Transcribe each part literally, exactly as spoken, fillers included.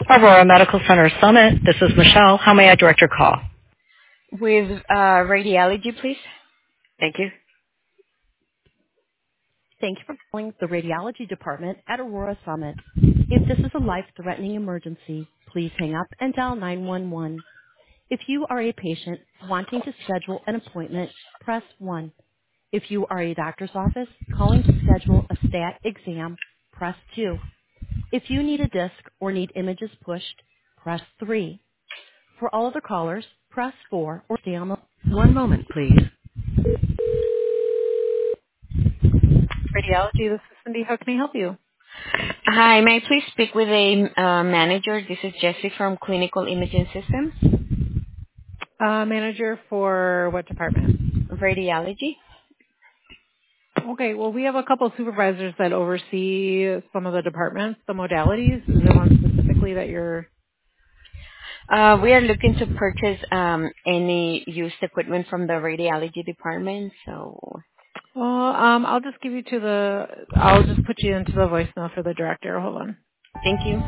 Aurora Medical Center Summit. This is Michelle. How may I direct your call? With uh, radiology, please. Thank you. Thank you for calling the radiology department at Aurora Summit. If this is a life-threatening emergency, please hang up and dial nine one one. If you are a patient wanting to schedule an appointment, press one. If you are a doctor's office calling to schedule a stat exam, press two. If you need a disc or need images pushed, press three. For all other callers, press four or stay on the... One moment, please. Radiology, this is Cindy. How can I help you? Hi, may I please speak with a uh, manager? This is Jessie from Clinical Imaging Systems, Uh, manager for what department? radiology. Okay, well, we have a couple supervisors that oversee some of the departments, the modalities. Is there one specifically that you're... Uh, we are looking to purchase um, any used equipment from the radiology department. So, Well, um, I'll just give you to the... I'll just put you into the voicemail for the director. Hold on. thank you.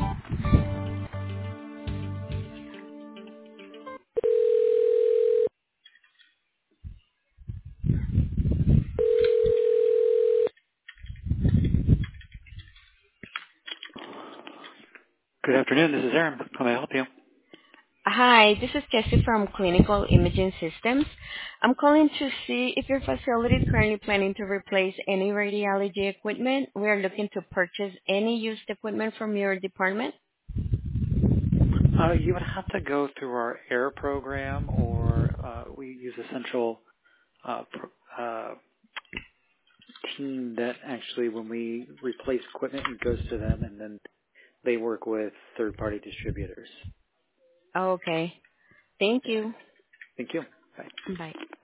Good afternoon. This is Aaron. How may I help you? Hi, this is Jessie from Clinical Imaging Systems. I'm calling to see if your facility is currently planning to replace any radiology equipment. We are looking to purchase any used equipment from your department. Uh, you would have to go through our AIR program, or uh, we use a central uh, pro- uh, team that actually, when we replace equipment, it goes to them, and then they work with third-party distributors. Okay. Thank Yeah. you. Thank you. Bye. Bye.